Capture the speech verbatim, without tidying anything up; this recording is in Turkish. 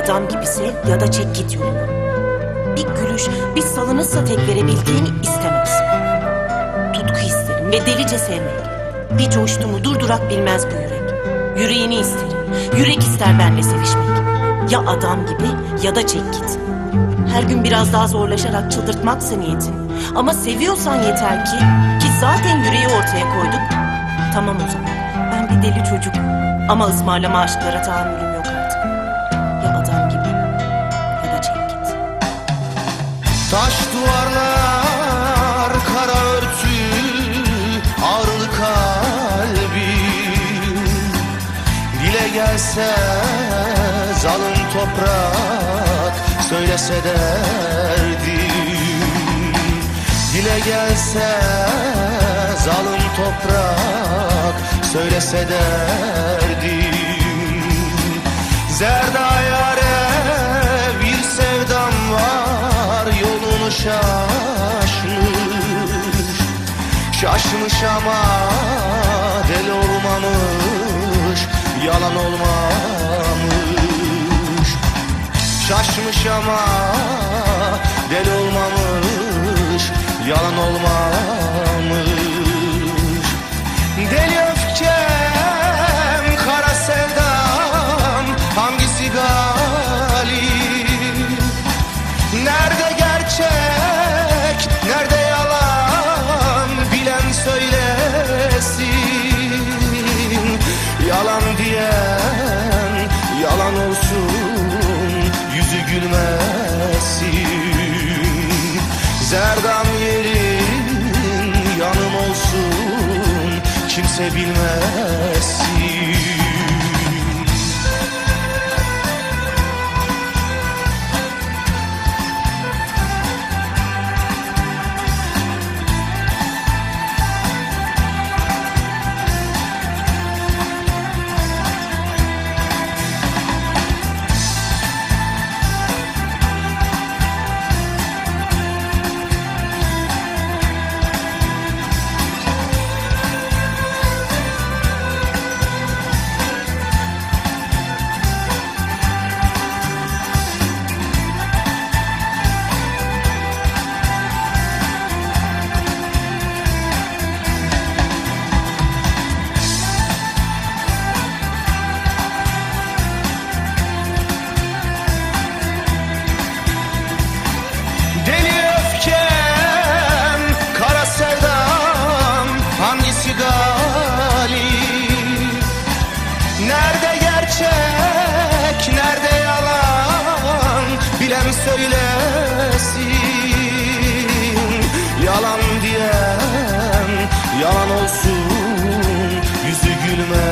adam gibi sev ya da çek git yoluna. Bir gülüş, bir salınırsa tek verebildiğini istemez. Tutku isterim ve delice sevmek. Bir coştu mu durdurak bilmez bu yürek. Yüreğini isterim, yürek ister benle sevişmek. Ya adam gibi ya da çek git. Her gün biraz daha zorlaşarak çıldırtmaksa niyetin. Ama seviyorsan yeter ki, ki zaten yüreği ortaya koyduk. Tamam o zaman, ben bir deli çocuk. Ama ısmarlama aşklara tahammülüm yok artık. Ya adam gibi ya da çek git. Taş duvarlar, kara örtü, ağrılı kalbim. Dile gelse zalim toprak, söylese derdim. Dile gelse zalim toprak, söylese derdim. Zerda yâre bir sevdam var, yolunu şaşmış. Şaşmış ama deli olmamış, yalan olmamış. Şaşmış ama deli olmamış, yalan olmamış. Deli öfkem, kara sevdam, hangisi galip? Nerede gerçek, nerede yalan, bilen söylesin. Yalan diyen yalan olsun, yüzü gülmesin. Zerdam yerin yanım olsun, kimse bilmesin. Nerede gerçek, nerede yalan, bilen söylesin. Yalan diyen yalan olsun, yüzü gülme.